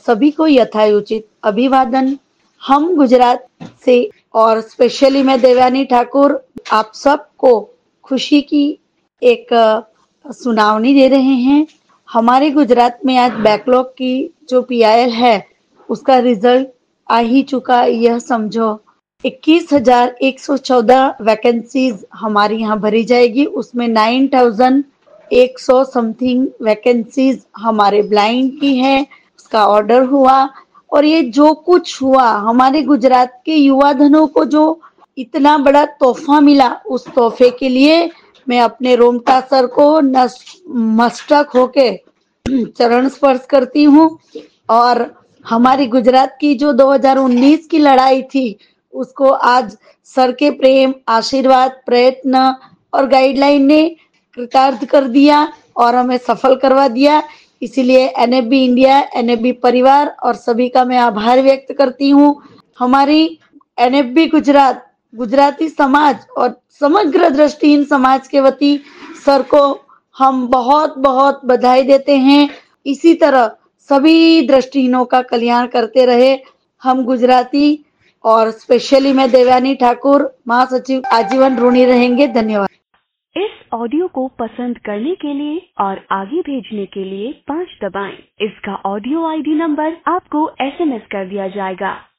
सभी को यथायोचित अभिवादन। हम गुजरात से और स्पेशली मैं देवयानी ठाकुर आप सबको खुशी की एक सुनावनी दे रहे हैं। हमारे गुजरात में आज बैकलॉग की जो पीआईएल है उसका रिजल्ट आ ही चुका। यह समझो 21,114 वैकेंसीज हमारी यहाँ भरी जाएगी। उसमें 9,100 समथिंग वैकेंसीज हमारे ब्लाइंड की है। उसका ऑर्डर हुआ और ये जो कुछ हुआ हमारे गुजरात के युवा धनों को जो इतना बड़ा तोहफा मिला, उस तोहफे के लिए मैं अपने रोमता सर को मस्तक होके चरण स्पर्श करती हूँ। और हमारी गुजरात की जो 2019 की लड़ाई थी उसको आज सर के प्रेम, आशीर्वाद, प्रयत्न और गाइडलाइन ने कृतार्थ कर दिया और हमें सफल करवा दिया। इसीलिए एनएफबी इंडिया, एनएफबी परिवार और सभी का मैं आभार व्यक्त करती हूँ। हमारी एनएफबी गुजरात, गुजराती समाज और समग्र दृष्टिहीन समाज के वती सर को हम बहुत बहुत बधाई देते हैं। इसी तरह सभी दृष्टिहीनों का कल्याण करते रहे। हम गुजराती और स्पेशली मैं देवयानी ठाकुर महासचिव आजीवन ऋणी रहेंगे। धन्यवाद। इस ऑडियो को पसंद करने के लिए और आगे भेजने के लिए 5 दबाएं। इसका ऑडियो आईडी नंबर आपको एसएमएस कर दिया जाएगा।